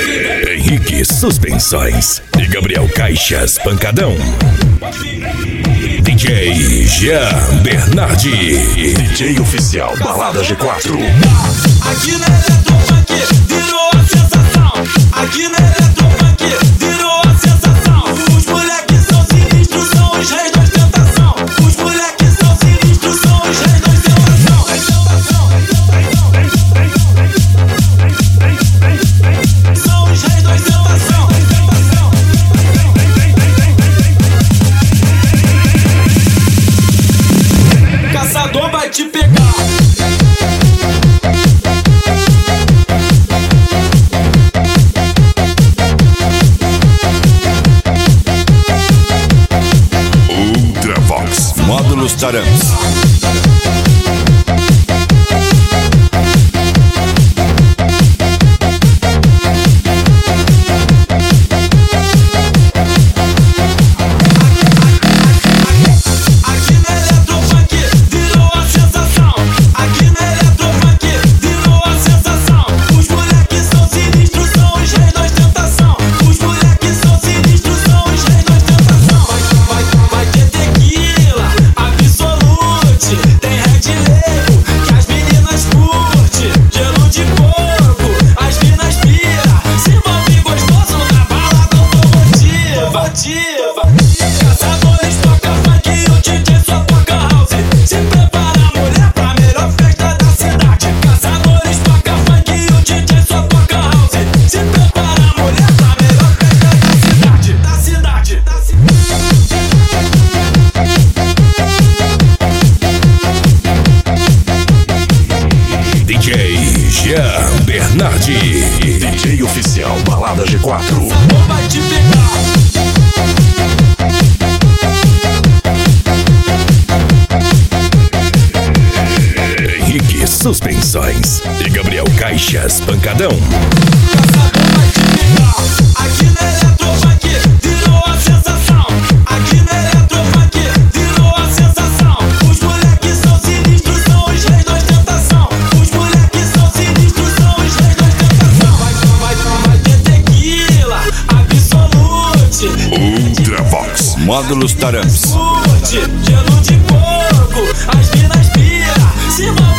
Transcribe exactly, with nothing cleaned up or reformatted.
Henrique Suspensões e Gabriel Caixas Pancadão. D J Jean Bernardi, D J oficial Balada G quatro. Aqui na Eletrofunk virou a sensação. Aqui na Eletrofunk virou a sensação. Os moleques são sinistros, são os reis da ostentação. Os moleques são sinistros, são os reis da ostentação. São os reis da ostentação. Caçador vai te pegar. Ultravox Módulos Tarams. Caçadores toca funk e o D J só toca house. Se prepara, mulher, pra melhor festa da cidade. Caçadores toca funk e o D J só toca house. Se prepara, mulher, pra melhor festa da cidade. Da cidade, da cidade. D J Jean Bernardi, D J oficial Balada G quatro. Caçador vai te pegar. Henrique Suspensões e Gabriel Caixas Pancadão. Caçador vai te pegar. Aqui na Eletrofunk virou a sensação. Aqui na Eletrofunk virou a sensação. Os moleques são sinistros, são os reis da ostentação. Os moleques são sinistros, são os reis da ostentação. Vai, vai, vai ter tequila, absolute. Ultravox Módulos Tarams. Curte, gelo de coco, as minas pira. Se